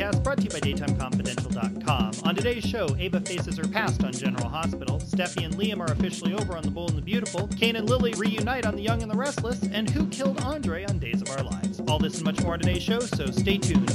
podcast brought to you by DaytimeConfidential.com. On today's show, Ava faces her past on General Hospital, Steffi and Liam are officially over on The Bold and the Beautiful, Kane and Lily reunite on The Young and the Restless, and Who Killed Andre on Days of Our Lives. All this and much more on today's show, so stay tuned.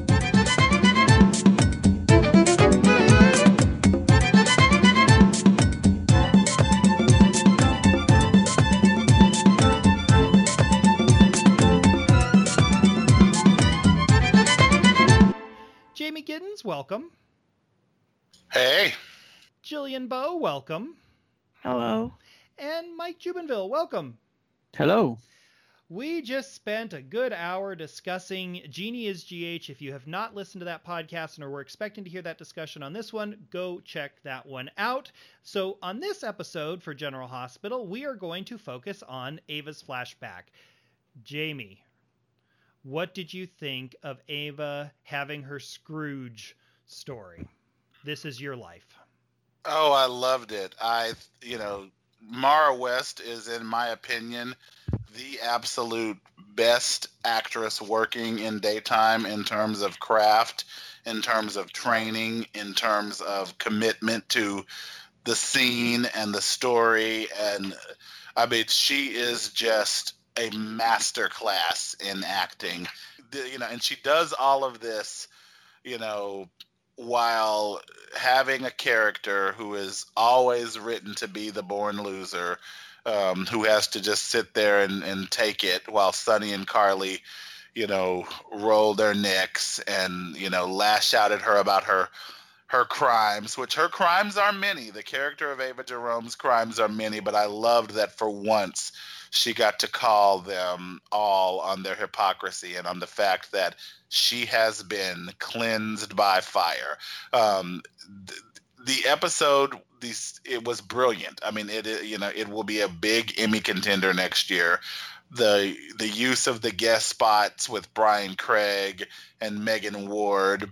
Jamie Giddens, welcome. Hey. Jillian Bowe, welcome. Hello. And Mike Jubinville, welcome. Hello. We just spent a good hour discussing Jeannie is GH. If you have not listened to that podcast and are expecting to hear that discussion on this one, go check that one out. So on this episode for General Hospital, we are going to focus on Ava's flashback. Jamie, what did you think of Ava having her Scrooge story? This is your life. Oh, I loved it. Mara West is, in my opinion, the absolute best actress working in daytime in terms of craft, in terms of training, in terms of commitment to the scene and the story. And I mean, she is just a masterclass in acting, and she does all of this, while having a character who is always written to be the born loser, who has to just sit there and take it while Sonny and Carly, roll their necks and, lash out at her about her crimes, which her crimes are many. The character of Ava Jerome's crimes are many, but I loved that for once she got to call them all on their hypocrisy and on the fact that she has been cleansed by fire. The episode, it was brilliant. I mean, it will be a big Emmy contender next year. The use of the guest spots with Brian Craig and Megan Ward,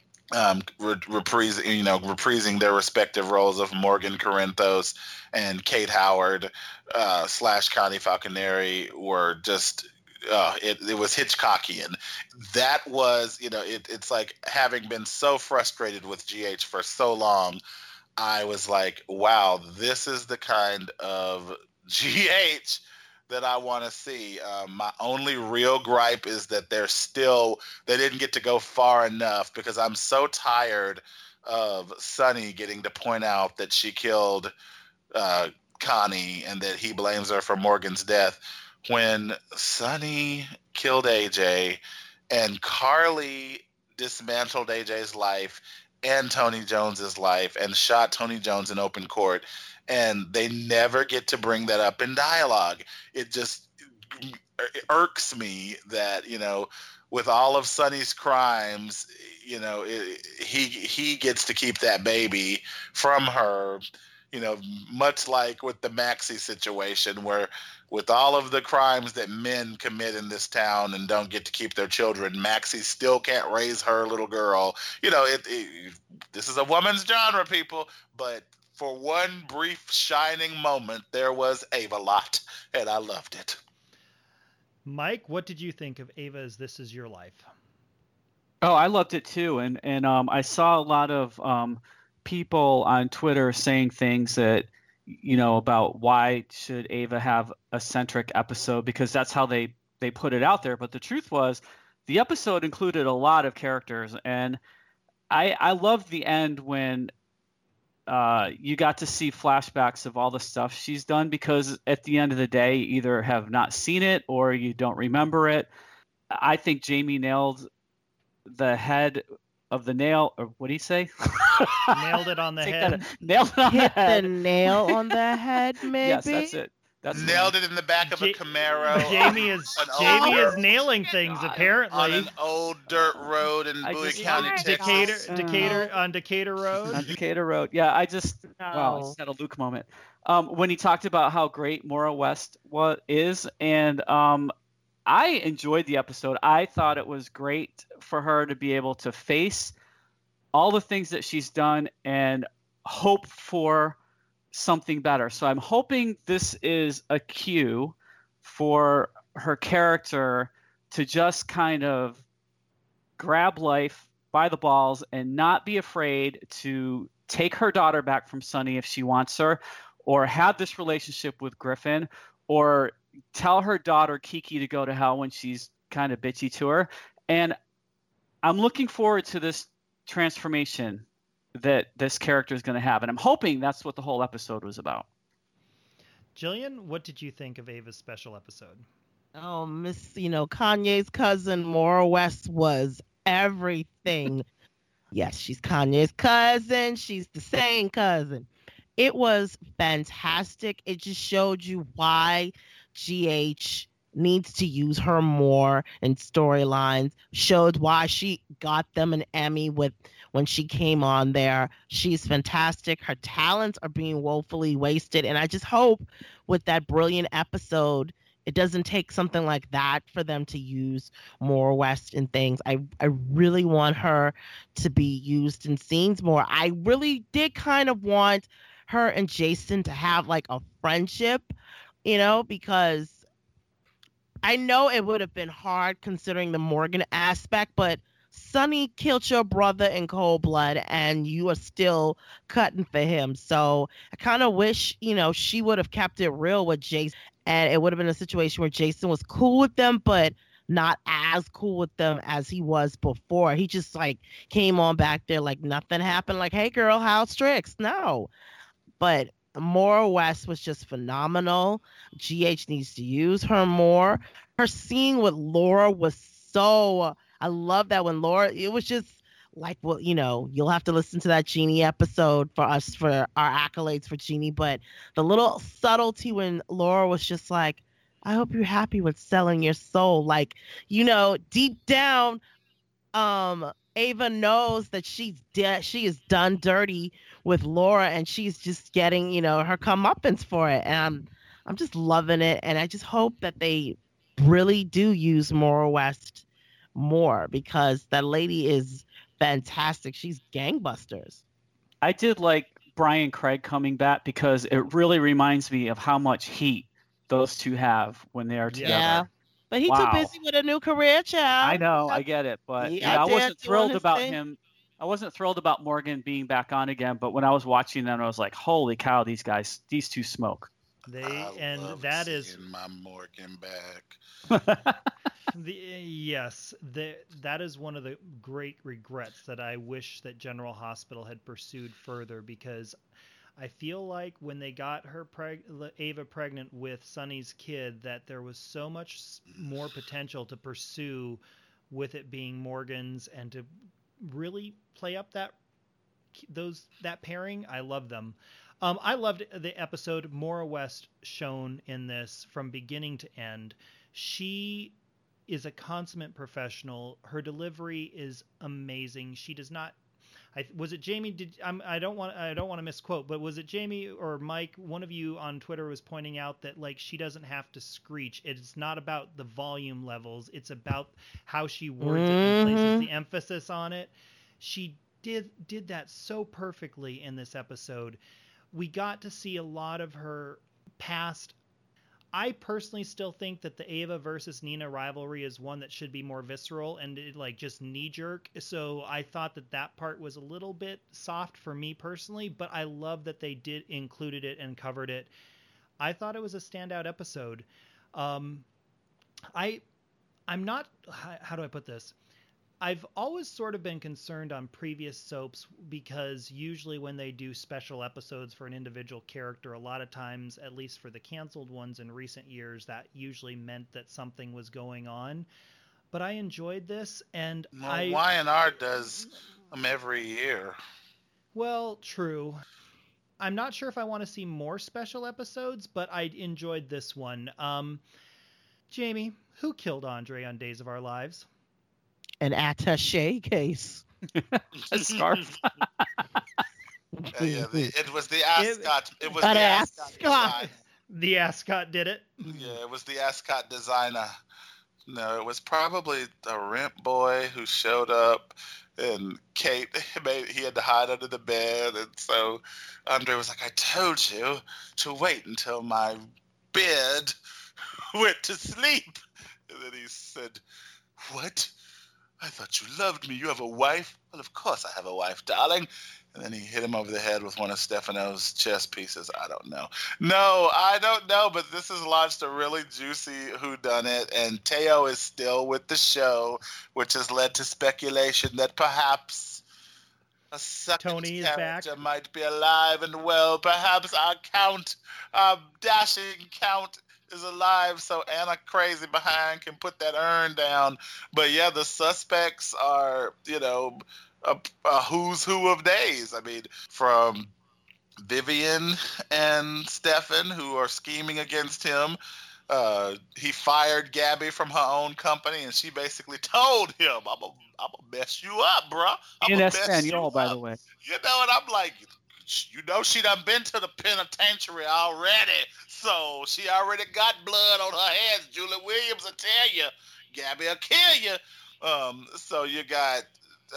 reprising their respective roles of Morgan Corinthos and Kate Howard / Connie Falconeri were just it was Hitchcockian. That was, it's like, having been so frustrated with GH for so long, I was like, wow, this is the kind of GH that I want to see. My only real gripe is that they didn't get to go far enough, because I'm so tired of Sonny getting to point out that she killed Connie and that he blames her for Morgan's death, when Sonny killed AJ and Carly dismantled AJ's life and Tony Jones's life and shot Tony Jones in open court, and they never get to bring that up in dialogue. It just irks me that, with all of Sonny's crimes, he gets to keep that baby from her, much like with the Maxie situation, where with all of the crimes that men commit in this town and don't get to keep their children, Maxie still can't raise her little girl. This is a woman's genre, people, but for one brief shining moment, there was Ava-Lot, and I loved it. Mike, what did you think of Ava's This Is Your Life? Oh, I loved it too, and I saw a lot of people on Twitter saying things that, about why should Ava have a centric episode, because that's how they put it out there. But the truth was, the episode included a lot of characters, and I loved the end when you got to see flashbacks of all the stuff she's done, because at the end of the day, you either have not seen it or you don't remember it. I think Jamie nailed the head of the nail, or what do you say? Nailed it on the head. Nailed it on the head. The nail on the head, maybe? Yes, that's it. Nailed it in the back of a Camaro. Jamie is nailing things, apparently. On an old dirt road in Bowie County, Texas. Decatur Road. On Decatur Road. Yeah, I just had a Luke moment. When he talked about how great Maura West is, and I enjoyed the episode. I thought it was great for her to be able to face all the things that she's done and hope for something better. So I'm hoping this is a cue for her character to just kind of grab life by the balls and not be afraid to take her daughter back from Sonny if she wants her, or have this relationship with Griffin, or tell her daughter Kiki to go to hell when she's kind of bitchy to her. And I'm looking forward to this transformation that this character is going to have. And I'm hoping that's what the whole episode was about. Jillian, what did you think of Ava's special episode? Oh, Kanye's cousin, Maura West, was everything. Yes, she's Kanye's cousin. She's the same cousin. It was fantastic. It just showed you why GH needs to use her more in storylines. Showed why she got them an Emmy when she came on there. She's fantastic. Her talents are being woefully wasted. And I just hope with that brilliant episode, it doesn't take something like that for them to use Maura West in things. I really want her to be used in scenes more. I really did kind of want her and Jason to have like a friendship, because I know it would have been hard considering the Morgan aspect, but Sonny killed your brother in cold blood and you are still cutting for him. So I kind of wish, she would have kept it real with Jason, and it would have been a situation where Jason was cool with them, but not as cool with them as he was before. He just like came on back there like nothing happened. Like, hey girl, how's Strix? No. But Maura West was just phenomenal. GH needs to use her more. Her scene with Laura was I love that when Laura, it was just like, well, you'll have to listen to that Jeannie episode for our accolades for Jeannie. But the little subtlety when Laura was just like, I hope you're happy with selling your soul. Like, deep down, Ava knows that she is done dirty with Laura, and she's just getting, her comeuppance for it. And I'm just loving it. And I just hope that they really do use Maura West more, because that lady is fantastic. She's gangbusters. I did like Brian Craig coming back because it really reminds me of how much heat those two have when they are together. Yeah. But he's too busy with a new career, child. I know, I get it, but I wasn't thrilled about him. I wasn't thrilled about Morgan being back on again, but when I was watching them, I was like, "Holy cow, these two smoke." That is my Morgan back. That is one of the great regrets that I wish that General Hospital had pursued further, because I feel like when they got Ava pregnant with Sonny's kid, that there was so much more potential to pursue with it being Morgan's, and to really play up that pairing. I love them. I loved the episode. Maura West shown in this from beginning to end. She is a consummate professional. Her delivery is amazing. She does not. Was it Jamie? I don't want to misquote, but was it Jamie or Mike? One of you on Twitter was pointing out that like she doesn't have to screech. It's not about the volume levels. It's about how she words it and places the emphasis on it. She did that so perfectly in this episode. We got to see a lot of her past. I personally still think that the Ava versus Nina rivalry is one that should be more visceral and just knee jerk. So I thought that part was a little bit soft for me personally, but I love that they included it and covered it. I thought it was a standout episode. I'm not, how do I put this? I've always sort of been concerned on previous soaps, because usually when they do special episodes for an individual character, a lot of times, at least for the canceled ones in recent years, that usually meant that something was going on. But I enjoyed this, and Y&R does them every year. Well, true. I'm not sure if I want to see more special episodes, but I enjoyed this one. Jamie, who killed Andre on Days of Our Lives? An attaché case. A scarf. It was the ascot. It was the ascot. The ascot did it. Yeah, it was the ascot designer. No, it was probably the rent boy who showed up, and Kate, he had to hide under the bed, and so Andre was like, "I told you to wait until my bed went to sleep," and then he said, "What? I thought you loved me. You have a wife? Well, of course I have a wife, darling. And then he hit him over the head with one of Stefano's chess pieces. I don't know. No, I don't know, but this has launched a really juicy whodunit, and Teo is still with the show, which has led to speculation that perhaps a second Tony is character back. might be alive and well. Perhaps our count, our dashing count, is alive, so Anna crazy behind can put that urn down. But yeah, the suspects are, a who's who of days. I mean, from Vivian and Stefan, who are scheming against him. He fired Gabby from her own company, and she basically told him, I'm gonna mess you up, bro. In Espanol, by the way. You know, and I'm like, she done been to the penitentiary already, so she already got blood on her hands. Julie Williams will tell you, Gabby will kill you. So you got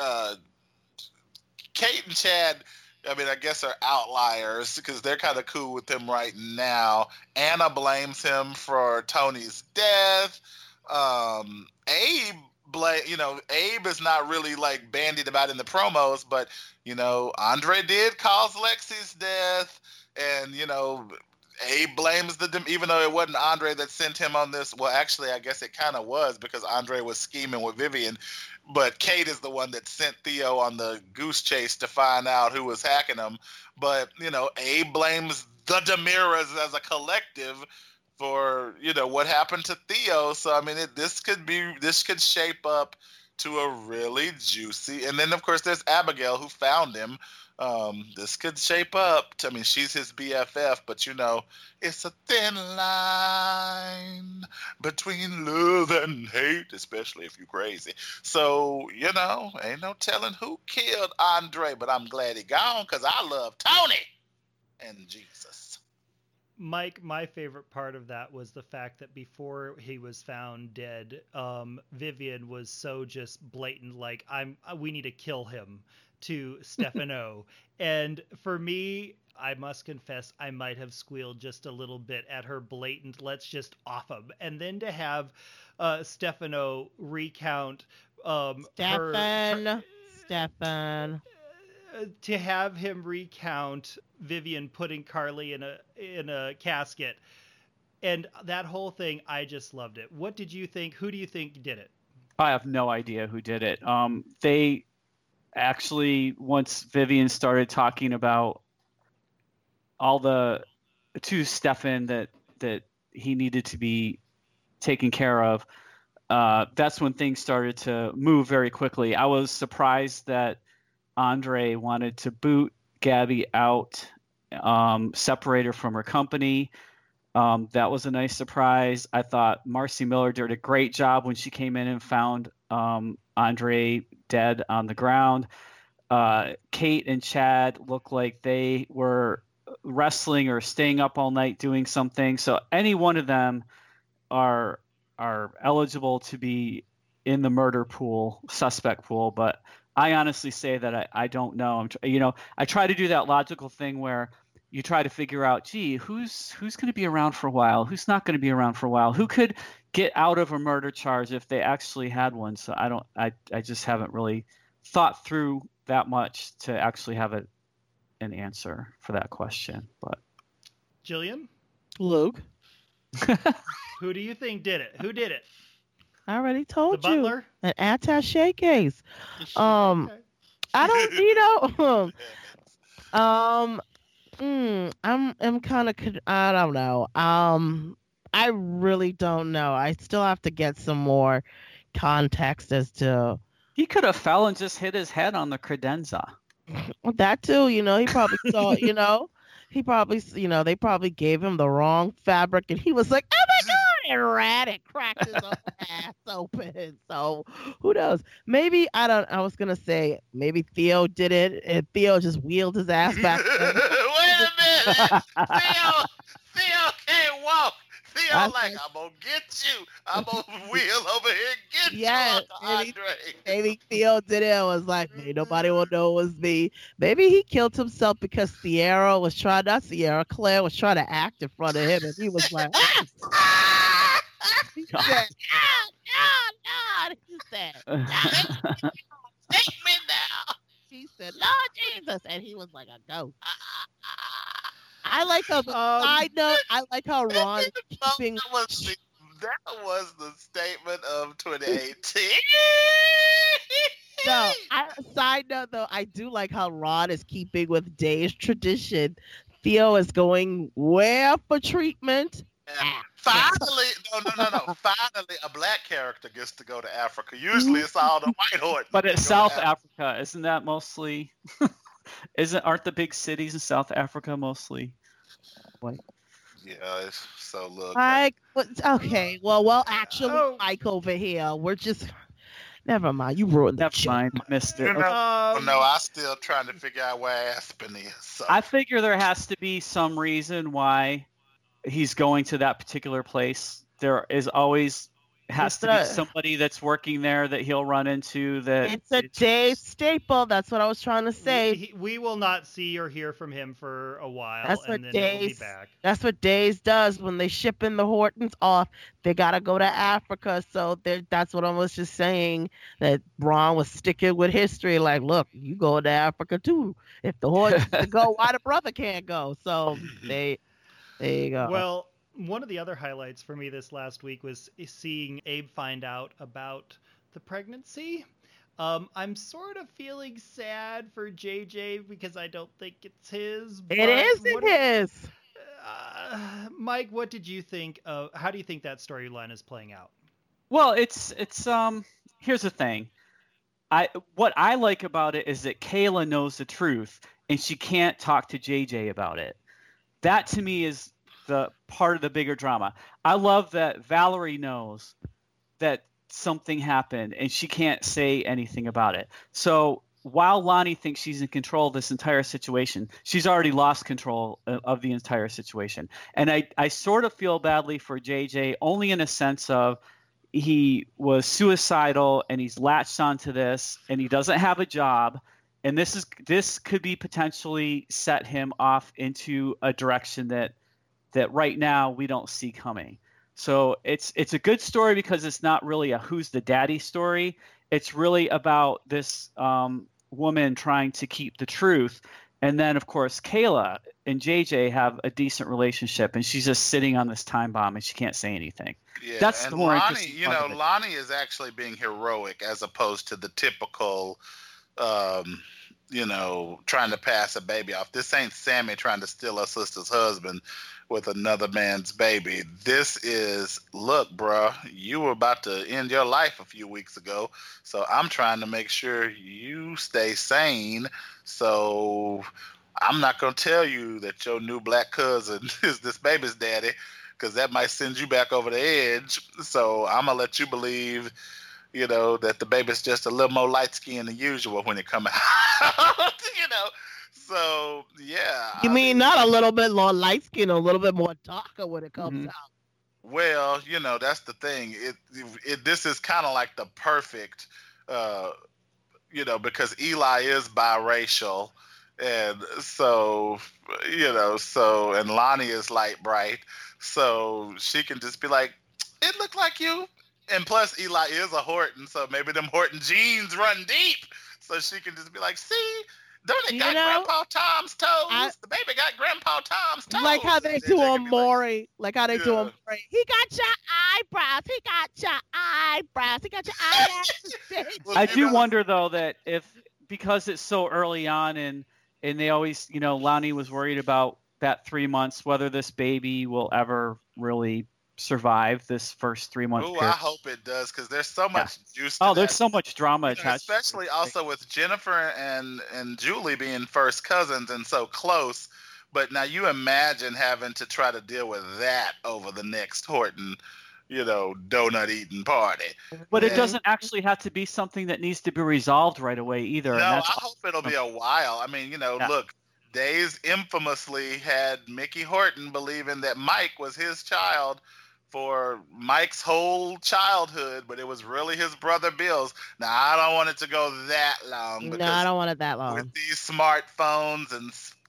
Kate and Chad. I mean, I guess are outliers because they're kind of cool with him right now. Anna blames him for Tony's death. Abe is not really like bandied about in the promos, but Andre did cause Lexi's death, and Abe blames even though it wasn't Andre that sent him on this. Well, actually, I guess it kind of was because Andre was scheming with Vivian, but Kate is the one that sent Theo on the goose chase to find out who was hacking him. But Abe blames the DeMiras as a collective for what happened to Theo. So I mean, this could shape up to a really juicy. And then of course there's Abigail who found him. This could shape up. I mean, she's his BFF, but it's a thin line between love and hate, especially if you're crazy. So ain't no telling who killed Andre, but I'm glad he gone because I love Tony and Jesus. Mike, my favorite part of that was the fact that before he was found dead, Vivian was so just blatant, like, we need to kill him, to Stefano. And for me, I must confess, I might have squealed just a little bit at her blatant, let's just off him. And then to have Stefano recount Stefan. To have him recount Vivian putting Carly in a casket, and that whole thing, I just loved it. What did you think? Who do you think did it? I have no idea who did it. They actually, once Vivian started talking about all to Stefan that he needed to be taken care of, that's when things started to move very quickly. I was surprised that Andre wanted to boot Gabby out, separate her from her company. That was a nice surprise. I thought Marcy Miller did a great job when she came in and found Andre dead on the ground. Kate and Chad looked like they were wrestling or staying up all night doing something. So any one of them are eligible to be in the murder pool, suspect pool, but I honestly say that I don't know. I try to do that logical thing where you try to figure out, gee, who's going to be around for a while? Who's not going to be around for a while? Who could get out of a murder charge if they actually had one? So I just haven't really thought through that much to actually have an answer for that question. But Jillian? Luke? Who do you think did it? Who did it? I already told the you. Butler? An attaché case. Okay. I don't, I'm kind of, I don't know. I really don't know. I still have to get some more context as to. He could have fell and just hit his head on the credenza. That too, he probably saw, he probably, they probably gave him the wrong fabric and he was like, oh my God, and ran it, cracked his own ass open. So who knows? Maybe, I was going to say, maybe Theo did it and Theo just wheeled his ass back. Wait a minute. Theo can't walk. Theo I'm going to get you. I'm going to wheel over here and get you, Andre. Maybe Theo did it and was like, hey, nobody will know it was me. Maybe he killed himself because Claire was trying to act in front of him and he was like, "No, no," he said. "Take me now." She said, "Lord Jesus," and he was like a ghost. I like how the side note. I like how Ron is keeping. That was the statement of 2018. No, side note though, I do like how Ron is keeping with Dave's tradition. Theo is going where for treatment? Finally, no. Finally, a black character gets to go to Africa. Usually, it's all the white horse. But it's South Africa, isn't that mostly? Aren't the big cities in South Africa mostly white? Yeah. So look. Okay. Well. Actually, Mike over here, we're just. Never mind. You ruined the Never mind, missed it. No, I'm still trying to figure out where Aspen is. So. I figure there has to be some reason why he's going to that particular place. There is always has to be somebody that's working there that he'll run into. It's a Dave staple. That's what I was trying to say. We will not see or hear from him for a while. That's what then Days. He'll be back. That's what Days does when they shipping the Hortons off. They gotta go to Africa. So that's what I was just saying. That Ron was sticking with history. Like, look, you go to Africa too. If the Hortons go, why the brother can't go? So there you go. Well, one of the other highlights for me this last week was seeing Abe find out about the pregnancy. I'm sort of feeling sad for JJ because I don't think it's his. It isn't his. Mike, what did you think? How do you think that storyline is playing out? Well, it's here's the thing. What I like about it is that Kayla knows the truth and she can't talk to JJ about it. That to me is the part of the bigger drama. I love that Valerie knows that something happened and she can't say anything about it. So while Lonnie thinks she's in control of this entire situation, she's already lost control of the entire situation. And I sort of feel badly for JJ, only in a sense of he was suicidal and he's latched onto this and he doesn't have a job. And this could be potentially set him off into a direction that right now we don't see coming. So it's a good story because it's not really a who's the daddy story. It's really about this woman trying to keep the truth. And then, of course, Kayla and JJ have a decent relationship, and she's just sitting on this time bomb, and she can't say anything. Yeah, that's and the more Lonnie, interesting part of it. Lonnie is actually being heroic as opposed to the typical, trying to pass a baby off. This ain't Sammy trying to steal her sister's husband with another man's baby. This is, look, bruh, you were about to end your life a few weeks ago, so I'm trying to make sure you stay sane. So I'm not going to tell you that your new black cousin is this baby's daddy, because that might send you back over the edge. So I'm going to let you believe, that the baby's just a little more light-skinned than usual when it comes out, So, yeah. You mean not a little bit more light-skinned, a little bit more darker when it comes out? Well, that's the thing. This is kind of like the perfect, because Eli is biracial. And so, and Lonnie is light bright. So she can just be like, it looked like you. And plus, Eli is a Horton, so maybe them Horton genes run deep. So she can just be like, see, don't it got Grandpa Tom's toes? The baby got Grandpa Tom's toes. Like how they do on Maury. Like how they do on Maury. He got your eyebrows. He got your eyebrows. He got your eyelashes. I do wonder, though, that because it's so early on and they always, Lonnie was worried about that 3 months, whether this baby will ever really survive this first 3 months. Oh, I hope it does, because there's so much juice to there's so much drama attached. Especially also with Jennifer and Julie being first cousins and so close. But now you imagine having to try to deal with that over the next Horton, donut eating party. But it doesn't actually have to be something that needs to be resolved right away either. No, I hope it'll be a while. I mean, look, Days infamously had Mickey Horton believing that Mike was his child for Mike's whole childhood, but it was really his brother Bill's. Now, I don't want it to go that long. No, I don't want it that long. With these smartphones and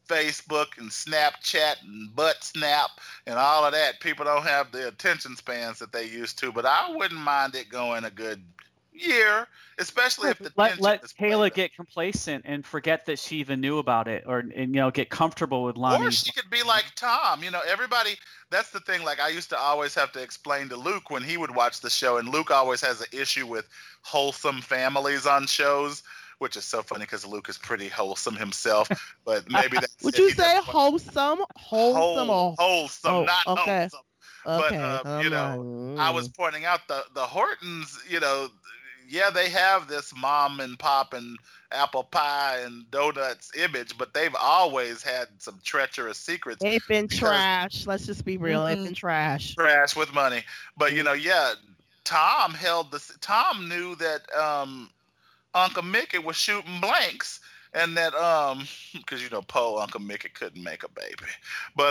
Facebook and Snapchat and butt snap and all of that, people don't have the attention spans that they used to. But I wouldn't mind it going a good year, especially if the tension let is Kayla played. get complacent and forget that she even knew about it, and get comfortable with Lonnie. Or she could be like Tom. Everybody. That's the thing. Like, I used to always have to explain to Luke when he would watch the show, and Luke always has an issue with wholesome families on shows, which is so funny because Luke is pretty wholesome himself. But maybe that's Would you say wholesome? Wholesome or wholesome, not okay. wholesome. Okay. But I was pointing out the Hortons. Yeah, they have this mom and pop and apple pie and donuts image, but they've always had some treacherous secrets. They've been trash. Let's just be real. They've been trash. Trash with money. But Tom knew that Uncle Mickey was shooting blanks, and that because poor Uncle Mickey couldn't make a baby. But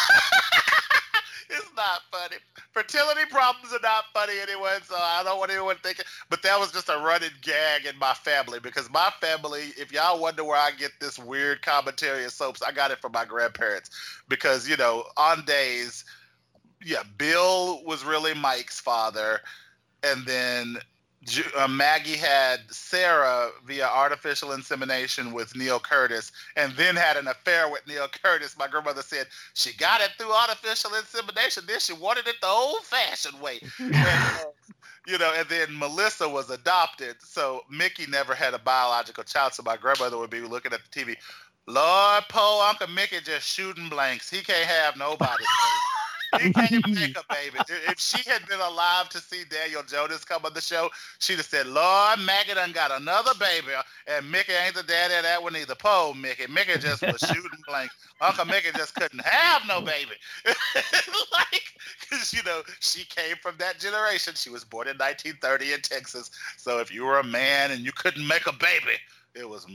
it's not funny. Fertility problems are not funny anyway, so I don't want anyone thinking. But that was just a running gag in my family, because my family, if y'all wonder where I get this weird commentary of soaps, I got it from my grandparents. Because, on days, Bill was really Mike's father, and then Maggie had Sarah via artificial insemination with Neil Curtis, and then had an affair with Neil Curtis. My grandmother said she got it through artificial insemination, then she wanted it the old-fashioned way. And then Melissa was adopted, so Mickey never had a biological child, so my grandmother would be looking at the TV, Lord, poor Uncle Mickey just shooting blanks. He can't have nobody. He can't make a baby. If she had been alive to see Daniel Jonas come on the show, she'd have said, Lord, Maggie done got another baby, and Mickey ain't the daddy of that one either. Poor Mickey. Mickey just was shooting blanks. Uncle Mickey just couldn't have no baby. Because, she came from that generation. She was born in 1930 in Texas. So if you were a man and you couldn't make a baby, it was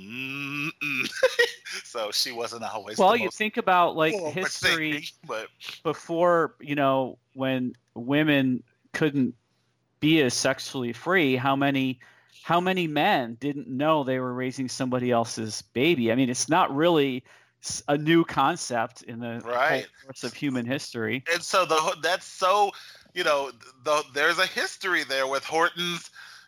so she wasn't always. Well, you think about history, but before when women couldn't be as sexually free, how many men didn't know they were raising somebody else's baby? I mean, it's not really a new concept in the whole course of human history. And so there's a history there with Hortons.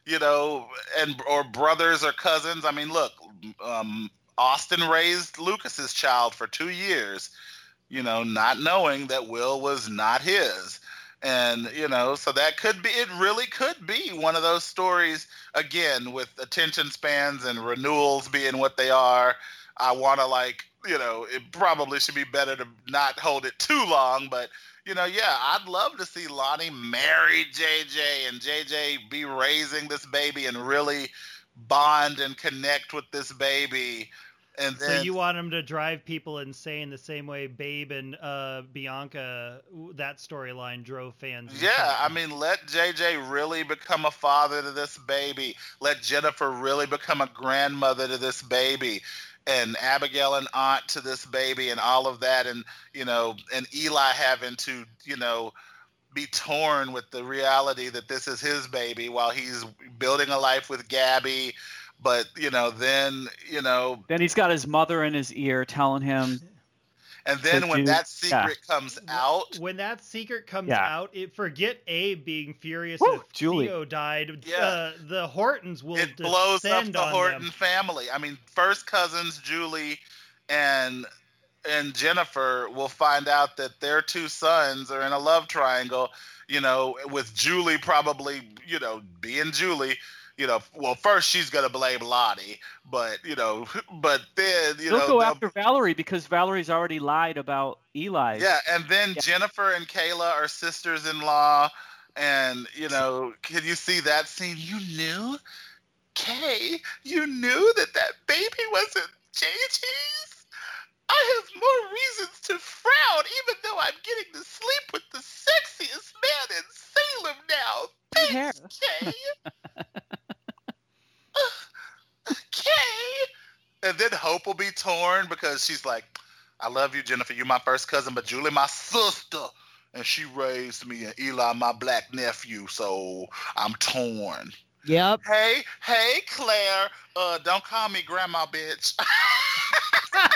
Or brothers or cousins. I mean, look, Austin raised Lucas's child for 2 years, not knowing that Will was not his. And, so that it really could be one of those stories, again, with attention spans and renewals being what they are. I want to it probably should be better to not hold it too long, but I'd love to see Lonnie marry JJ and JJ be raising this baby and really bond and connect with this baby. And then, so you want him to drive people insane the same way Babe and Bianca, that storyline drove fans insane. Yeah, I mean, let JJ really become a father to this baby. Let Jennifer really become a grandmother to this baby. And Abigail an aunt to this baby and all of that. And, and Eli having to, be torn with the reality that this is his baby while he's building a life with Gabby. But, then he's got his mother in his ear telling him. And then when that secret comes out. When that secret comes out, forget Abe being furious if Julie. Theo died. Yeah. The Hortons will It blows up the Horton them. family. I mean, first cousins Julie and Jennifer will find out that their two sons are in a love triangle, with Julie probably, being Julie. Well, first she's gonna blame Lottie, but then they'll go after Valerie because Valerie's already lied about Eli. Yeah, and then Jennifer and Kayla are sisters-in-law, and can you see that scene? You knew, Kay, you knew that baby wasn't JJ's. I have more reasons to frown, even though I'm getting to sleep with the sexiest man in Salem now. Thanks, Kay. Okay. And then Hope will be torn because she's like, I love you, Jennifer. You're my first cousin, but Julie, my sister. And she raised me, and Eli, my black nephew. So I'm torn. Yep. Hey, Claire. Don't call me grandma, bitch.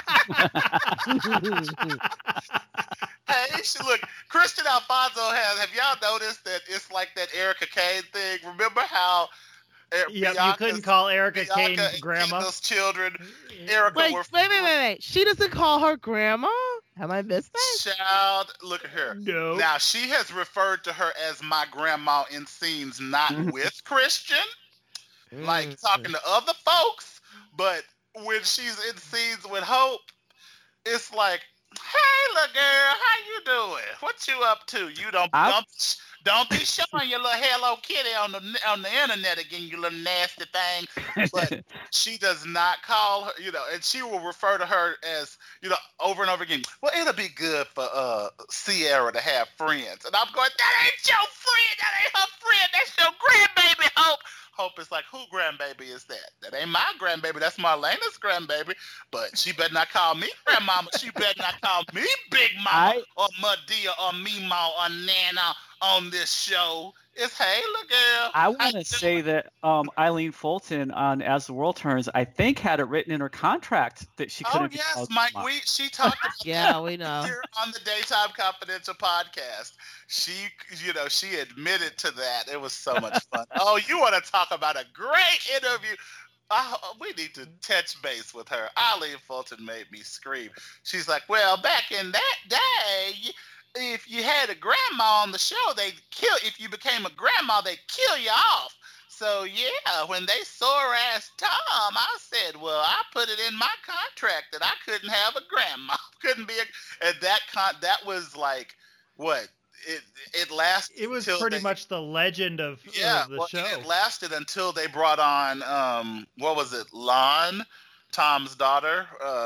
Hey, look, Christian Alfonso have y'all noticed that it's like that Erica Kane thing? Remember how You couldn't call Erica Kane and grandma. Kendall's children, Erica Wait. She doesn't call her grandma? Have I missed that? Child, look at her. No. Now, she has referred to her as my grandma in scenes not with Christian, like talking to other folks, but when she's in scenes with Hope, it's like, hey, little girl, how you doing? What you up to? You don't be showing your little Hello Kitty on the internet again, you little nasty thing. But she does not call her, and she will refer to her as, over and over again. Well, it'll be good for Sierra to have friends, and I'm going, that ain't your friend, that ain't her friend, that's your grandbaby Hope. Hope is like, who grandbaby is that? That ain't my grandbaby. That's Marlena's grandbaby. But she better not call me grandmama. She better not call me Big Mama or Madea or Mima or Nana on this show. It's, hey, look, girl. I want to say that Eileen Fulton on As the World Turns, I think, had it written in her contract that she couldn't. Oh, yes, Mike. She talked about that we know. Here on the Daytime Confidential podcast. She admitted to that. It was so much fun. Oh, you want to talk about a great interview? We need to touch base with her. Eileen Fulton made me scream. She's like, well, back in that day, if you had a grandma on the show, if you became a grandma, they'd kill you off. So, yeah, when they sore ass Tom, I said, well, I put it in my contract that I couldn't have a grandma. And that was like, what? It lasted. It was pretty much the legend of the show. It lasted until they brought on, what was it, Lon, Tom's daughter?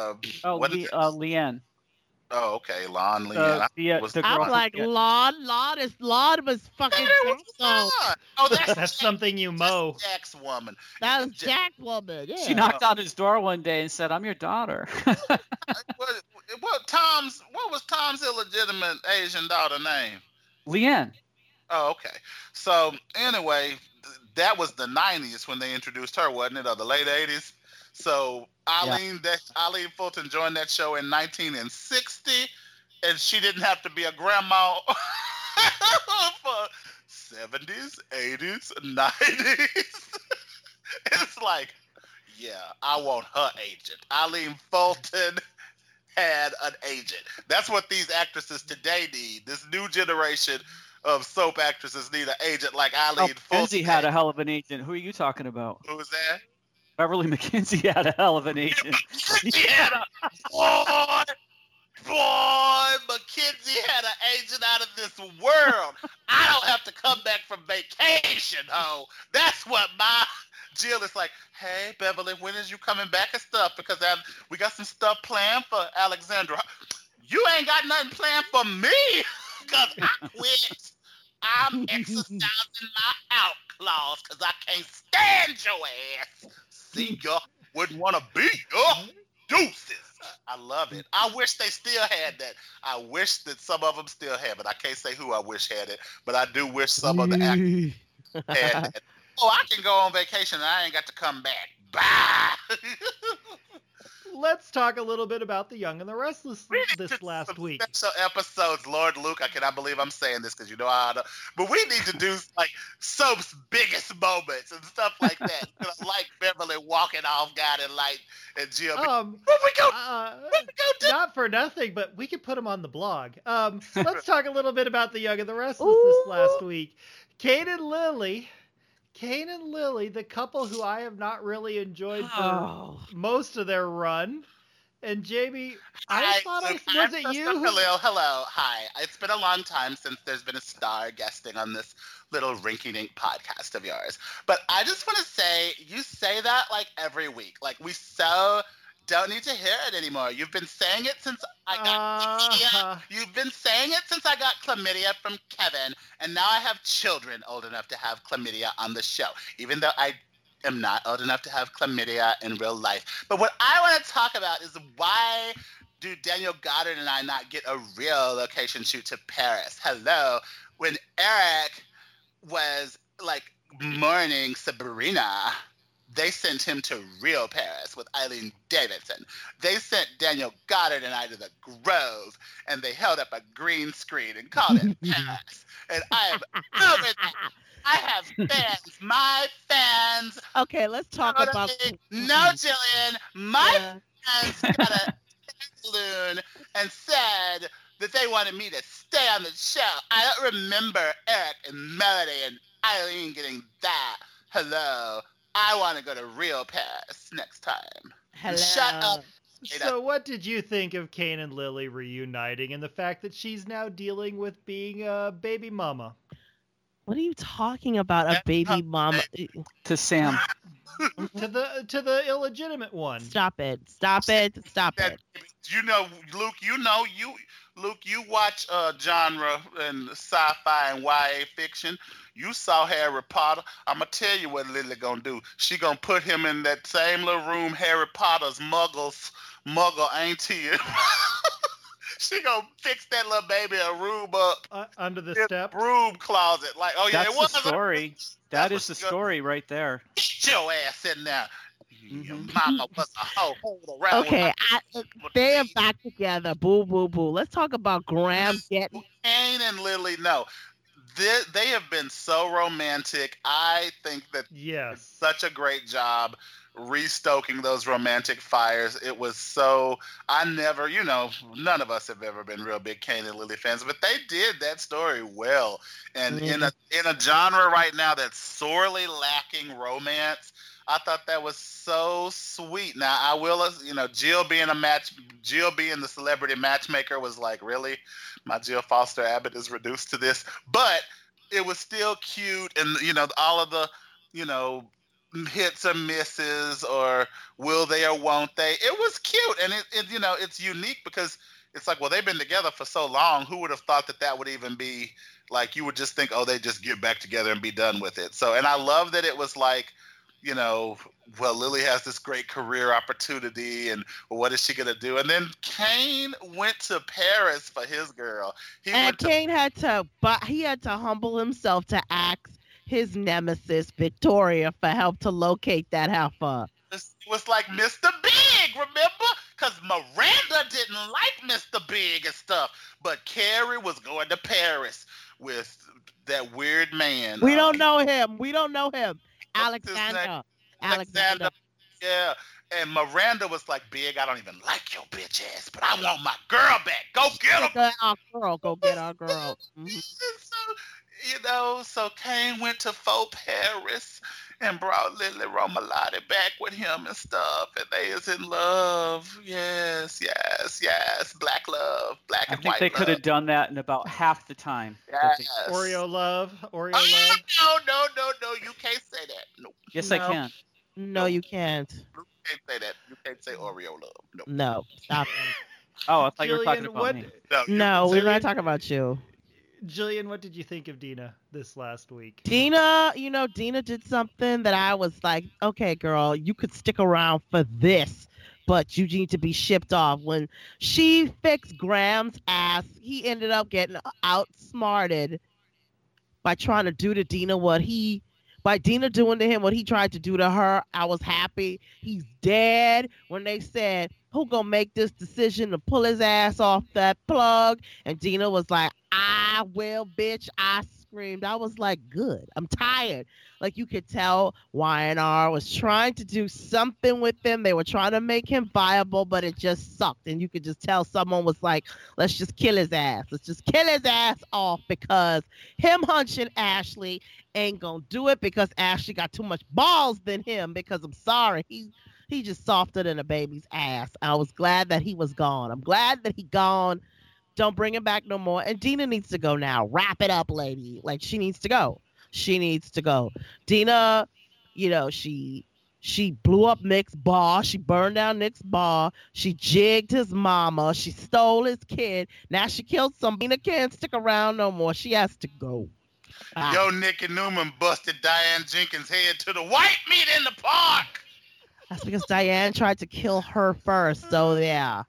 Leanne. Oh, okay, Lon, Leanne. I'm like, Lon was fucking Jack's. Oh, that's something you mow. Jack's woman. That was Jack's woman. Yeah. She knocked on his door one day and said, "I'm your daughter." What was Tom's illegitimate Asian daughter name? Leanne. Oh, okay. So anyway, that was the 90s when they introduced her, wasn't it? Or the late 80s? So Eileen Fulton joined that show in 1960, and she didn't have to be a grandma for 70s, 80s, 90s. It's like, yeah, I want her agent. Eileen Fulton had an agent. That's what these actresses today need. This new generation of soap actresses need an agent like Eileen Fulton. McKenzie had a hell of an agent. Who are you talking about? Who was that? Beverly McKenzie had a hell of an agent. Boy, McKenzie had an agent out of this world. I don't have to come back from vacation, That's what my Jill is like, hey, Beverly, when is you coming back and stuff? Because we got some stuff planned for Alexandra. You ain't got nothing planned for me because I quit. I'm exercising my out clause because I can't stand your ass. See, ya wouldn't want to be ya. Deuces. I love it. I wish they still had that. I wish that some of them still have it. I can't say who I wish had it, but I do wish some of the actors had that. Oh, I can go on vacation and I ain't got to come back. Bye. Let's talk a little bit about The Young and the Restless this last week. Special episodes, Lord Luke. I cannot believe I'm saying this because you know how I know. But we need to do like soap's biggest moments and stuff like that. Like Beverly walking off Guiding Light and Jill. What we go do? Not for nothing, but we could put them on the blog. Let's talk a little bit about The Young and the Restless this last week. Kane and Lily, the couple who I have not really enjoyed for most of their run. And Jamie, was it you? Hello, hi. It's been a long time since there's been a star guesting on this little rinky-dink podcast of yours. But I just want to say, you say that like every week. Like we so don't need to hear it anymore. You've been saying it since I got chlamydia. You've been saying it since I got chlamydia from Kevin, and now I have children old enough to have chlamydia on the show, even though I am not old enough to have chlamydia in real life. But what I want to talk about is why do Daniel Goddard and I not get a real location shoot to Paris? Hello. When Eric was like mourning Sabrina they sent him to real Paris with Eileen Davidson. They sent Daniel Goddard and I to the Grove, and they held up a green screen and called it Paris. And I am over that. I have fans. My fans. Okay, let's talk about. No, Jillian. My fans got a balloon and said that they wanted me to stay on the show. I don't remember Eric and Melody and Eileen getting that. Hello. I want to go to real Paris next time. Hello. Shut up. So what did you think of Kane and Lily reuniting and the fact that she's now dealing with being a baby mama? What are you talking about? A baby mama? To Sam. to the illegitimate one. Stop it. Stop it. Stop it. You know, Luke, you watch genre and sci-fi and YA fiction. You saw Harry Potter. I'm going to tell you what Lily going to do. She going to put him in that same little room Harry Potter's muggle auntie. She going to fix that little baby a room up. Under the step? Room closet. Like, oh, yeah, that's the story. That is the story right there. Get your ass in there. Your mama was a hoe. Hold around. Okay, they are back together. Boo, boo, boo. Let's talk about Graham getting. Kane and Lily, no. They have been so romantic. I think that yes, it's such a great job restoking those romantic fires. It was so, I never, none of us have ever been real big Kane and Lily fans, but they did that story well. And in a genre right now that's sorely lacking romance, I thought that was so sweet. Now I will, Jill being the celebrity matchmaker was like, really? My Jill Foster Abbott is reduced to this, but it was still cute. And, all of the, hits or misses or will they or won't they, it was cute. And it's unique because it's like, well, they've been together for so long. Who would have thought that would even be like, you would just think, oh, they just get back together and be done with it. So, and I love that it was like, well, Lily has this great career opportunity, and what is she gonna do? And then Kane went to Paris for his girl. Kane had to humble himself to ask his nemesis Victoria for help to locate that heifer. It was like Mr. Big, remember? Because Miranda didn't like Mr. Big and stuff, but Carrie was going to Paris with that weird man. We don't know him. Alexander. Yeah. And Miranda was like, Big, I don't even like your bitch ass, but I want my girl back. Go get her. Go get our girl. Mm-hmm. So Kane went to faux Paris and brought Lily Romalotti back with him and stuff, and they is in love. Yes. Black love, black and white. I think they could have done that in about half the time. Yes. Oreo love. No, you can't say that. No. Yes, I can. No, you can't. You can't say that. You can't say Oreo love. No, stop it. Oh, I thought you were talking about me. No, we're not talking about you. Jillian, what did you think of Dina this last week? Dina did something that I was like, okay, girl, you could stick around for this, but you need to be shipped off. When she fixed Graham's ass, he ended up getting outsmarted by trying to do to Dina by Dina doing to him what he tried to do to her. I was happy. He's dead. When they said, who gonna make this decision to pull his ass off that plug? And Dina was like, I will, bitch. I screamed. I was like, good. I'm tired. Like, you could tell Y&R was trying to do something with him. They were trying to make him viable, but it just sucked. And you could just tell someone was like, let's just kill his ass. Let's just kill his ass off, because him hunching Ashley ain't gonna do it, because Ashley got too much balls than him, because I'm sorry. He just softer than a baby's ass. I was glad that he was gone. I'm glad that he gone. Don't bring him back no more. And Dina needs to go now. Wrap it up, lady. Like, she needs to go. Dina, she blew up Nick's bar. She burned down Nick's bar. She jigged his mama. She stole his kid. Now she killed somebody. Dina can't stick around no more. She has to go. Yo, Nicky Newman busted Diane Jenkins' head to the white meat in the park. That's because Diane tried to kill her first. So, yeah.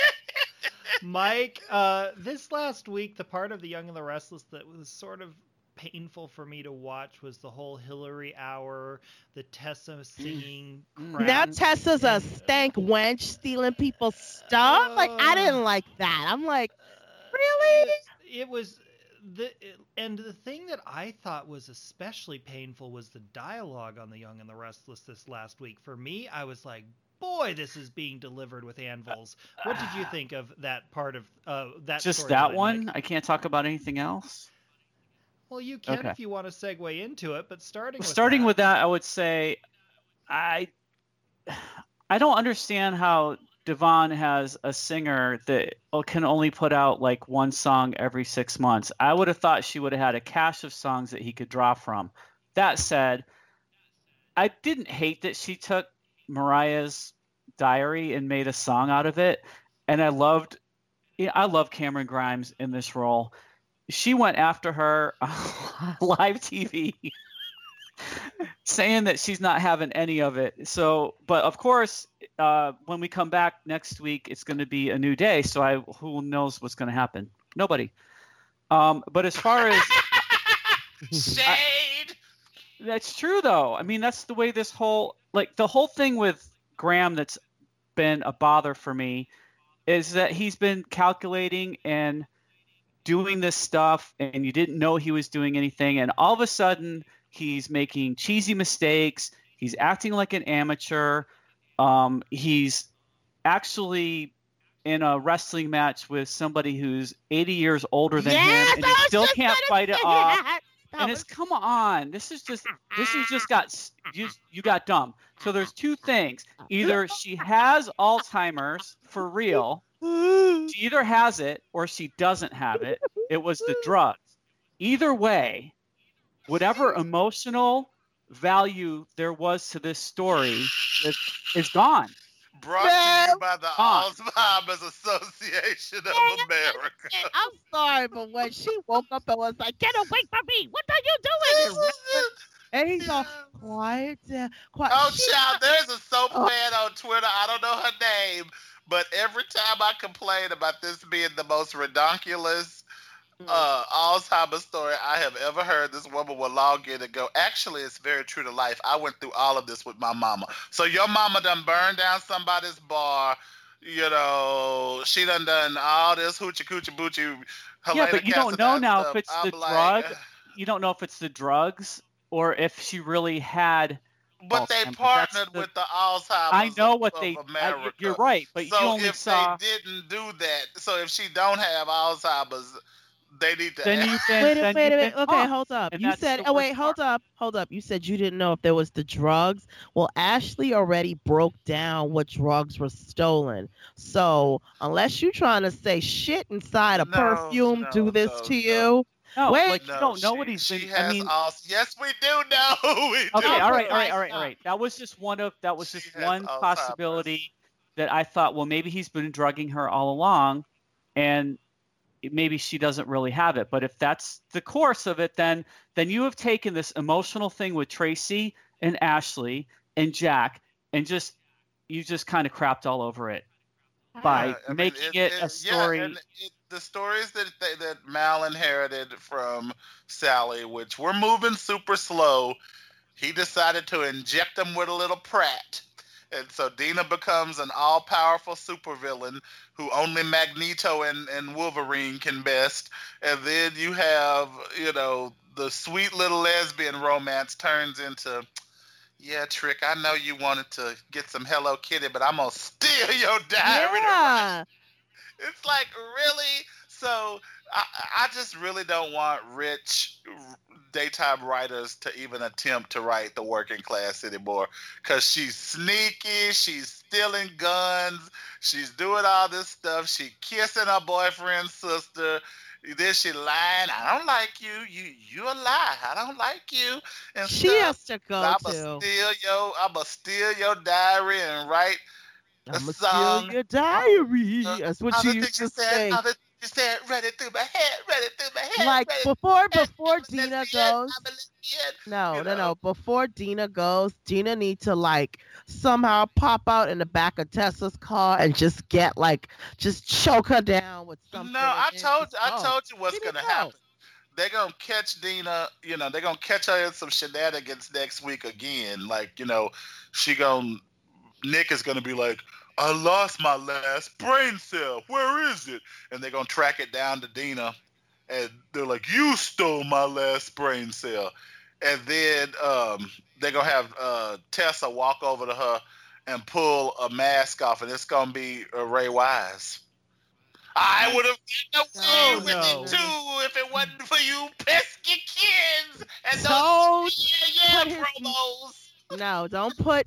Mike, this last week, the part of The Young and the Restless that was sort of painful for me to watch was the whole Hillary hour, the Tessa singing crap. Now Tessa's a stank wench stealing people's stuff. Like, I didn't like that. I'm like, really? It was and the thing that I thought was especially painful was the dialogue on The Young and the Restless this last week. For me, I was like, boy, this is being delivered with anvils. What did you think of that part of that? Just that one? Nick? I can't talk about anything else. Well, you can if you want to segue into it, but starting with that, I would say I don't understand how Devon has a singer that can only put out like one song every 6 months. I would have thought she would have had a cache of songs that he could draw from. That said, I didn't hate that she took Mariah's diary and made a song out of it, and I love Cameron Grimes in this role. She went after her on live TV saying that she's not having any of it. So, but of course, when we come back next week, it's going to be a new day. So who knows what's going to happen? Nobody. But as far as shade, that's true though. I mean, that's the way this whole the whole thing with Graham that's been a bother for me is that he's been calculating and doing this stuff, and you didn't know he was doing anything, and all of a sudden he's making cheesy mistakes. He's acting like an amateur. He's actually in a wrestling match with somebody who's 80 years older than him, and he still can't fight it off. And it's come on, this is just you got dumb. So there's two things: either she has Alzheimer's for real, she either has it or she doesn't have it. It was the drugs. Either way, whatever emotional value there was to this story is gone. Brought to you by the Alzheimer's Association of America. I'm sorry, but when she woke up and was like, "Get away from me! What are you doing?" And he's all, "Quiet down, quiet." Oh, child, there's a soap fan on Twitter. I don't know her name, but every time I complain about this being the most redonkulous Alzheimer's story I have ever heard, this woman will log in and go, "Actually, it's very true to life. I went through all of this with my mama." So your mama done burned down somebody's bar. You know, she done all this hoochie coochie boochie. Yeah, but you don't know now if it's the drug. You don't know if it's the drugs or if she really had. But they partnered with the Alzheimer's. I know what America. You're right, but so you only saw. They didn't do that, so if she don't have Alzheimer's, they need to. Wait a minute. Okay, hold up. You said, hold up. You said you didn't know if there was the drugs. Well, Ashley already broke down what drugs were stolen. So unless you're trying to say shit inside a perfume do this to you. No, you don't know what he's been. Yes, we do know. We do. Okay, all right. That was just one possibility that I thought. Well, maybe he's been drugging her all along, and maybe she doesn't really have it. But if that's the course of it, then you have taken this emotional thing with Tracy and Ashley and Jack, and you just kind of crapped all over it by making it a story. Yeah, and the stories that Mal inherited from Sally, which were moving super slow, he decided to inject them with a little Pratt. And so Dina becomes an all-powerful supervillain who only Magneto and Wolverine can best. And then you have, the sweet little lesbian romance turns into, yeah, Trick, I know you wanted to get some Hello Kitty, but I'm going to steal your diary. Yeah. It's like, really? So I just really don't want rich daytime writers to even attempt to write the working class anymore, because she's sneaky, she's stealing guns, she's doing all this stuff, she kissing her boyfriend's sister, then she lying, "I don't like you, you a lie, I don't like you," and she has to go I'ma steal your diary and write a song. Steal your diary. That's what she used to say. You said, "Run it through my head." Like before Dina goes. No. Before Dina goes, Dina needs to somehow pop out in the back of Tessa's car and just choke her down with something. No, I told you what's gonna happen. they're gonna catch Dina. They're gonna catch her in some shenanigans next week again. Like, Nick is gonna be like, I lost my last brain cell. Where is it? And they're gonna track it down to Dina, and they're like, you stole my last brain cell. And then they're gonna have Tessa walk over to her and pull a mask off, and it's gonna be Ray Wise. I would have gotten away with it too if it wasn't for you pesky kids and those promos. No, don't put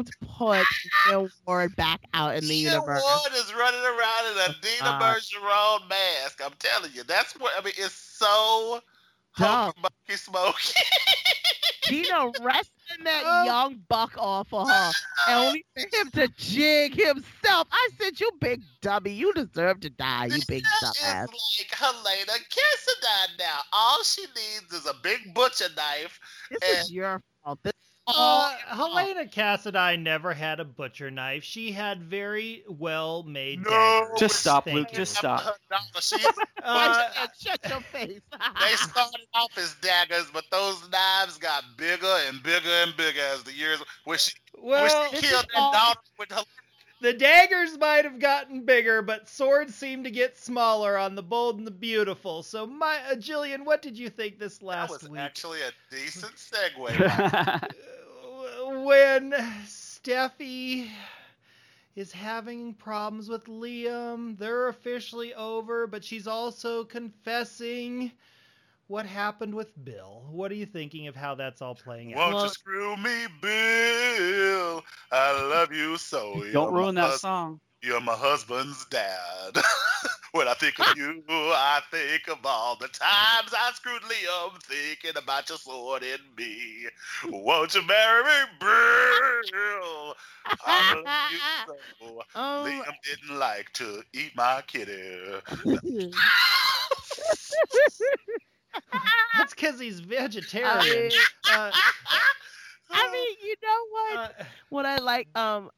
Neil Ward back out in the universe. Neil Ward is running around in a Dina Bergeron mask. I'm telling you, that's what it's so hokey smoky. Dina wrestling that young buck off of her, and only for him to jig himself. I said, you big dummy, you deserve to die, you big dumbass. It's like Helena Cassadine now. All she needs is a big butcher knife. This is your fault. Helena Cassadine never had a butcher knife. She had very well made daggers. Just stop, Luke. Just stop. Shut your face. They started off as daggers, but those knives got bigger and bigger and bigger as the years. When she killed that daughter with her. The daggers might have gotten bigger, but swords seem to get smaller on The Bold and the Beautiful. So, Jillian, what did you think this last week? That was actually a decent segue. When Steffi is having problems with Liam, they're officially over, but she's also confessing what happened with Bill. What are you thinking of how that's all playing out? Won't you screw me, Bill? I love you so. Don't ruin that song. You're my husband's dad. When I think of you, I think of all the times I screwed Liam, thinking about your sword in me. Won't you marry me, Bill? I love you so. Liam didn't like to eat my kitty. That's because he's vegetarian. I mean, you know what? What I like,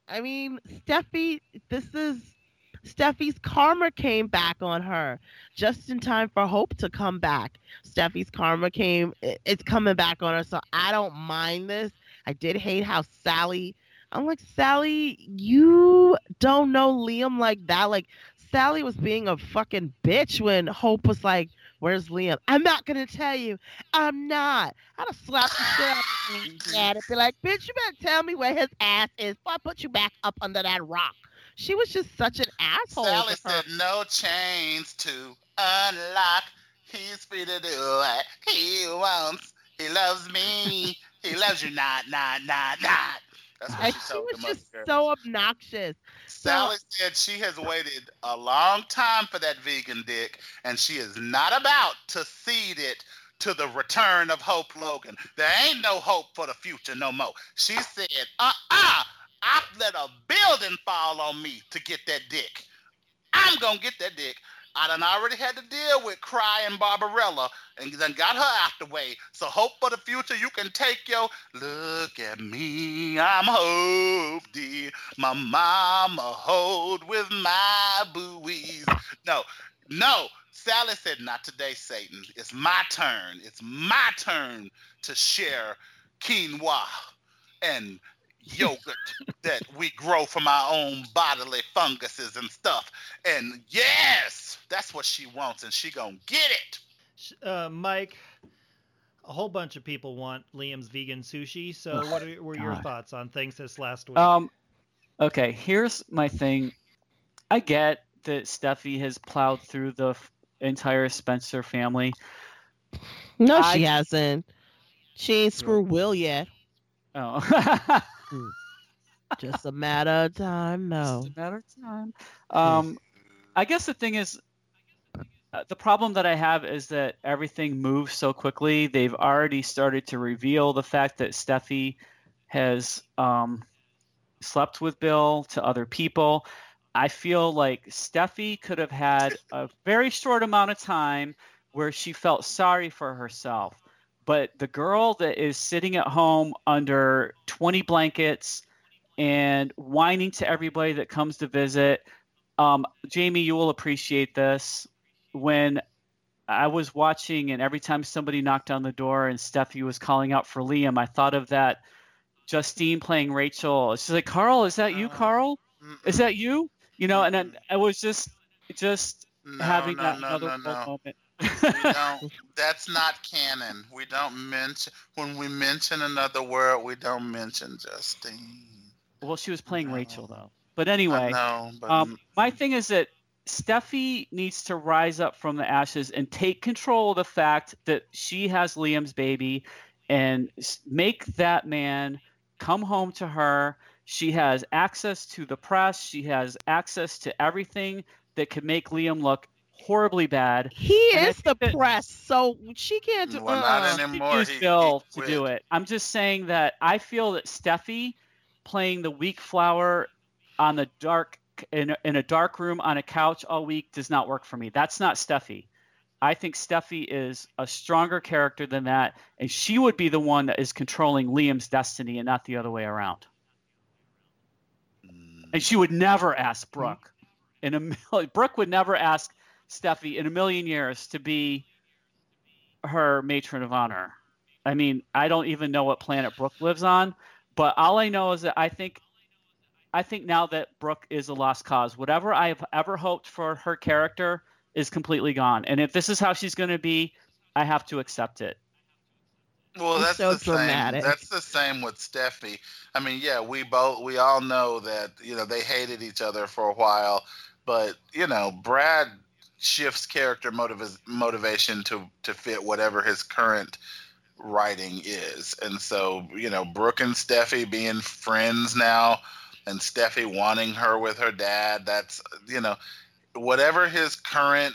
Steffi, Steffi's karma came back on her just in time for Hope to come back. Steffi's karma it's coming back on her, so I don't mind this. I did hate how I'm like, Sally, you don't know Liam like that. Like, Sally was being a fucking bitch when Hope was like, where's Liam? I'm not going to tell you. I'm not. I'd have slapped the shit out of him and be like, bitch, you better tell me where his ass is before I put you back up under that rock. She was just such an asshole. Sally said no chains to unlock. He's free to do what he wants. He loves me. He loves you not. That's what she told was just so obnoxious. Sally said she has waited a long time for that vegan dick, and she is not about to cede it to the return of Hope Logan. There ain't no hope for the future no more. She said, I let a building fall on me to get that dick. I'm going to get that dick. I done already had to deal with crying Barbarella and then got her out the way. So hope for the future you can take your look at me. I'm Hope D. My mama hold with my buoys. No. Sally said, not today, Satan. It's my turn. It's my turn to share quinoa and yogurt that we grow from our own bodily funguses and stuff. And yes, that's what she wants, and she gonna get it. Mike, a whole bunch of people want Liam's vegan sushi. So what were your thoughts on things this last week? Okay, here's my thing. I get that Steffi has plowed through the entire Spencer family. No, she hasn't. She ain't screwed Will yet. Oh. Just a matter of time, no. Just a matter of time. I guess the thing is, the problem that I have is that everything moves so quickly. They've already started to reveal the fact that Steffi has slept with Bill to other people. I feel like Steffi could have had a very short amount of time where she felt sorry for herself. But the girl that is sitting at home under 20 blankets and whining to everybody that comes to visit, Jamie, you will appreciate this. When I was watching, and every time somebody knocked on the door and Steffi was calling out for Liam, I thought of that Justine playing Rachel. She's like, Carl, is that you, Carl? Is that you? And then I was just having that another moment. We don't. That's not canon. We don't mention when we mention another world. We don't mention Justine. Well, she was playing Rachel though. But anyway, but my thing is that Steffi needs to rise up from the ashes and take control of the fact that she has Liam's baby, and make that man come home to her. She has access to the press. She has access to everything that could make Liam look horribly bad. He is the press, so she can't do not anymore. Use Bill to do it. I'm just saying that I feel that Steffi playing the weak flower on the dark in a dark room on a couch all week does not work for me. That's not Steffi. I think Steffi is a stronger character than that, and she would be the one that is controlling Liam's destiny and not the other way around. And she would never ask Brooke. Brooke would never ask Steffi in a million years to be her matron of honor. I mean, I don't even know what planet Brooke lives on, but all I know is that I think now that Brooke is a lost cause. Whatever I have ever hoped for her character is completely gone. And if this is how she's going to be, I have to accept it. Well, that's so dramatic. That's the same with Steffi. I mean, yeah, we all know that, they hated each other for a while, but, Brad shifts character motivation to fit whatever his current writing is. And so, Brooke and Steffi being friends now, and Steffi wanting her with her dad, that's, whatever his current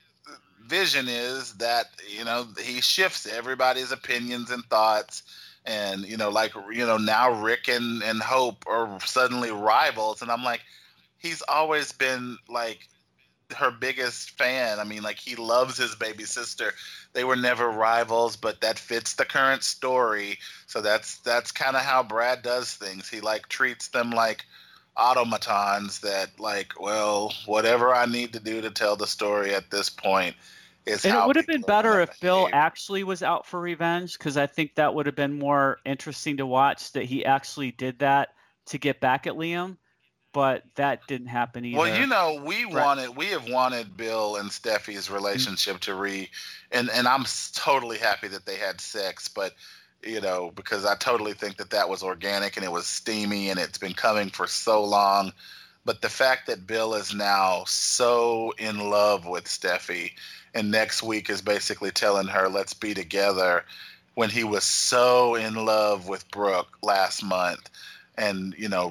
vision is, that, he shifts everybody's opinions and thoughts. And, now Rick and Hope are suddenly rivals. And I'm like, he's always been like her biggest fan. I mean, like, he loves his baby sister. They were never rivals, but that fits the current story. So that's kind of how Brad does things. He treats them like automatons that well, whatever I need to do to tell the story at this point is how. And it would have been better if Bill actually was out for revenge, because I think that would have been more interesting to watch, that he actually did that to get back at Liam. But that didn't happen either. Well, we have wanted Bill and Steffi's relationship to and I'm totally happy that they had sex, but because I totally think that was organic and it was steamy and it's been coming for so long. But the fact that Bill is now so in love with Steffi and next week is basically telling her, let's be together, when he was so in love with Brooke last month. And,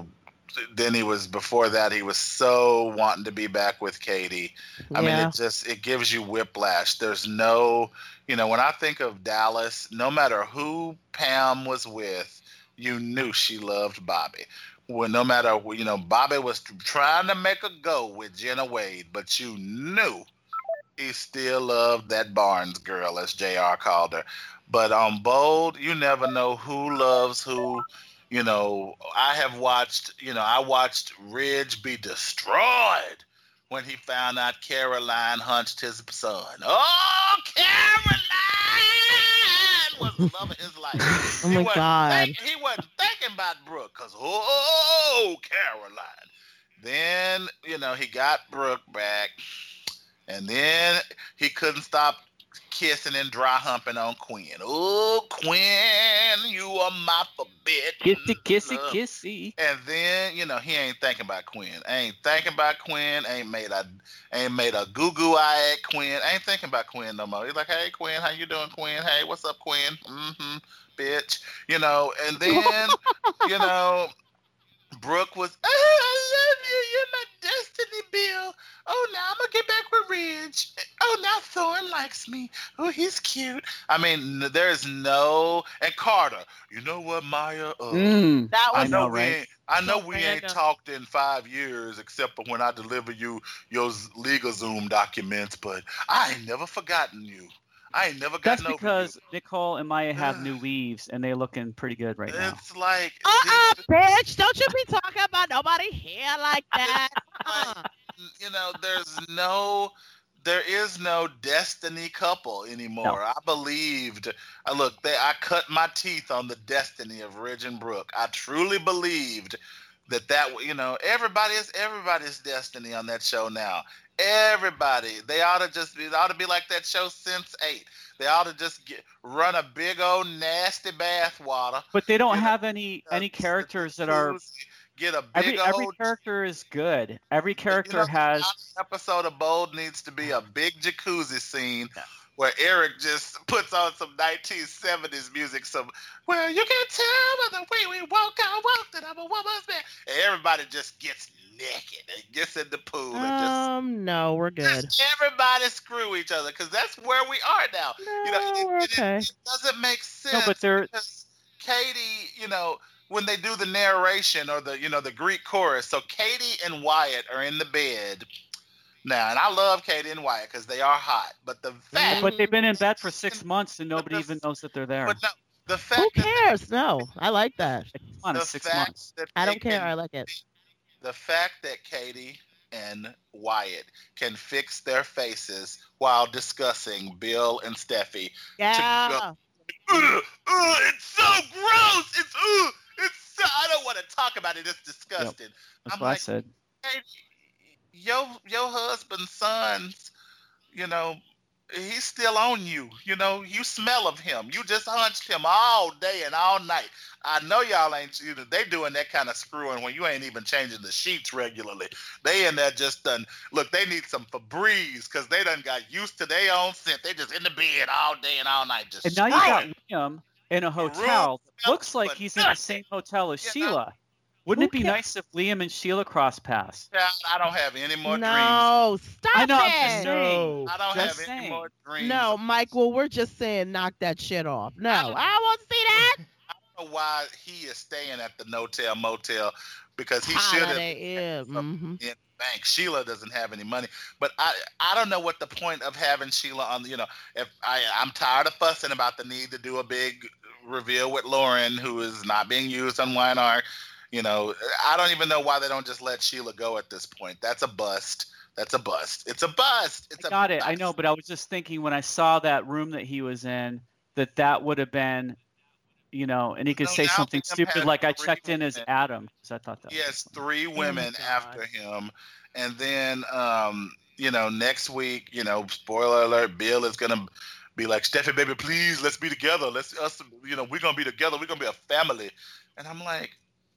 then before that, he was so wanting to be back with Katie. I mean, it gives you whiplash. There's no, when I think of Dallas, no matter who Pam was with, you knew she loved Bobby. Well, no matter, Bobby was trying to make a go with Jenna Wade, but you knew he still loved that Barnes girl, as JR called her. But on Bold, you never know who loves who. I watched Ridge be destroyed when he found out Caroline hunched his son. Oh, Caroline was the love of his life. Oh, my God. He wasn't thinking about Brooke because, Caroline. Then, he got Brooke back, and then he couldn't stop kissing and dry humping on Quinn. Oh, Quinn, you are my forbidden kissy. And then, he ain't thinking about Quinn. Ain't made a goo-goo eye at Quinn. Ain't thinking about Quinn no more. He's like, hey, Quinn, how you doing, Quinn? Hey, what's up, Quinn? Mm-hmm, bitch. And then, Brooke was, I love you. You're my destiny, Bill. Oh, now I'm going to get back with Ridge. Oh, now Thorne likes me. Oh, he's cute. I mean, there's no... And Carter, you know what, Maya? That was I know we ain't talked in 5 years except for when I deliver you your LegalZoom documents, but I ain't never forgotten you. I ain't never gotten over you. That's because Nicole and Maya have new weaves, and they're looking pretty good right now. It's like... bitch, don't you be talking about nobody here like that. there is no Destiny couple anymore. No. I believed. I cut my teeth on the destiny of Ridge and Brooke. I truly believed that everybody's destiny on that show now. Everybody. It ought to be like that show Sense8. They ought to just run a big old nasty bathwater. But they don't have any characters that are. Get a big every character is good. Every character has. The episode of Bold needs to be a big jacuzzi scene where Eric just puts on some 1970s music. Well, you can tell by the way we walk, I walk that I'm a woman's man. And everybody just gets naked and gets in the pool. No, we're good. Everybody screw each other because that's where we are now. No, we're okay. It doesn't make sense. No, but because Katie, when they do the narration or the Greek chorus, so Katie and Wyatt are in the bed now, and I love Katie and Wyatt because they are hot. But but they've been in bed for 6 months and nobody even knows that they're there. But no, the fact who cares? No, I like that. On 6 months. I don't care. I like it. The fact that Katie and Wyatt can fix their faces while discussing Bill and Steffi. Yeah. It's so gross. I don't want to talk about it. It's disgusting. Yep. That's what I said. Hey, your husband's sons, he's still on you. You smell of him. You just hunched him all day and all night. I know y'all ain't. They doing that kind of screwing when you ain't even changing the sheets regularly. They in there just done. Look, they need some Febreze because they done got used to their own scent. They just in the bed all day and all night. Just and now you got Liam in a hotel. Looks like he's in the same hotel as Sheila. Wouldn't it be nice if Liam and Sheila cross paths? I don't have any more dreams. No, stop I know, it. I'm just saying. I don't have any more dreams. No, Michael, we're just saying knock that shit off. No, I won't see that. I don't know why he is staying at the No-Tell Motel because he should have in the bank. Sheila doesn't have any money. But I don't know what the point of having Sheila on, if I'm tired of fussing about the need to do a big reveal with Lauren, who is not being used on YNR. I don't even know why they don't just let Sheila go at this point. That's a bust. It's a bust. I got it. I know, but I was just thinking when I saw that room that he was in, that would have been, and he could say something stupid like I checked in as Adam. Because I thought that. He has 3 women after him, and then next week, spoiler alert, Bill is gonna be like, Steffi, baby, please, let's be together. We're gonna be together. We're gonna be a family. And I'm like.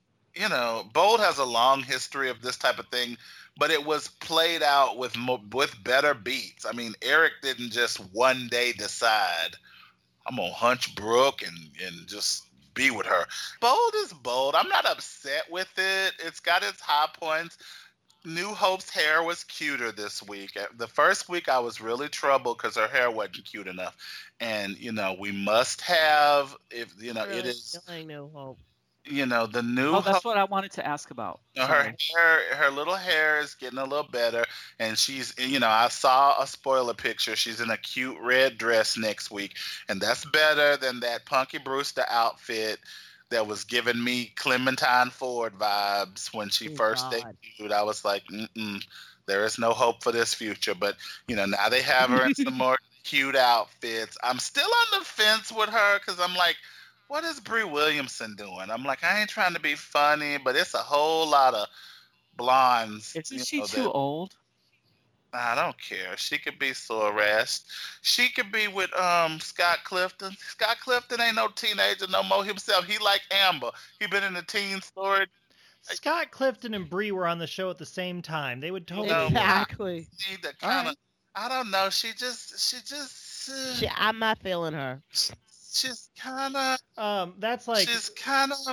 Bold has a long history of this type of thing, but it was played out with better beats. I mean, Eric didn't just one day decide, I'm going to hunch Brooke and just be with her. Bold is bold. I'm not upset with it. It's got its high points. New Hope's hair was cuter this week. The first week I was really troubled because her hair wasn't cute enough. And, we must have, it is. New Hope. The new. Oh, that's what I wanted to ask about. Her little hair is getting a little better, and she's. I saw a spoiler picture. She's in a cute red dress next week, and that's better than that Punky Brewster outfit that was giving me Clementine Ford vibes when she first debuted. I was like, there is no hope for this future. But now they have her in some more cute outfits. I'm still on the fence with her because I'm like. What is Brie Williamson doing? I'm like, I ain't trying to be funny, but it's a whole lot of blondes. Isn't she too old? I don't care. She could be Sorrest. She could be with Scott Clifton. Scott Clifton ain't no teenager no more himself. He like Amber. He been in the teen story. Scott Clifton and Brie were on the show at the same time. They would totally exactly. Need to kind of. I don't know. She just. I'm not feeling her. She's kind of. That's like. She's kind of.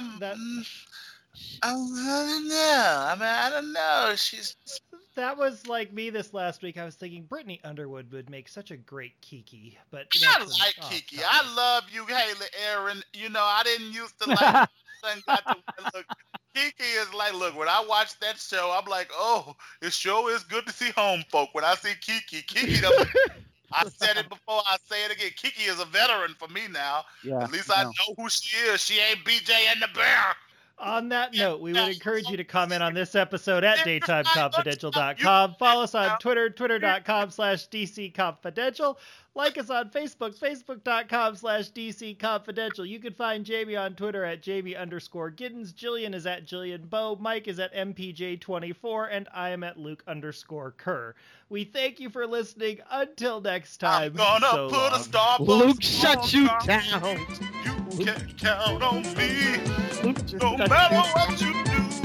I don't know. I don't know. That was like me this last week. I was thinking Brittany Underwood would make such a great Kiki, but I like Kiki. I love you, Haley Aaron. I didn't used to like. Look, Kiki is like, look, when I watch that show, I'm like, oh, it sure is good to see home folk. When I see Kiki I said it before, I say it again. Kiki is a veteran for me now. Yeah, at least I know who she is. She ain't BJ and the Bear. On that note, we would encourage you to comment on this episode at daytimeconfidential.com. Follow us on Twitter, twitter.com/DCConfidential. Like us on Facebook, facebook.com/DCConfidential. You can find Jamie on Twitter at Jamie_Giddens. Jillian is at Jillian Bowe. Mike is at MPJ24. And I am at Luke_Kerr. We thank you for listening. Until next time. I'm gonna so put long. a Starbucks. Luke, shut you down. You can count on me. Luke, just No shut matter you what you do.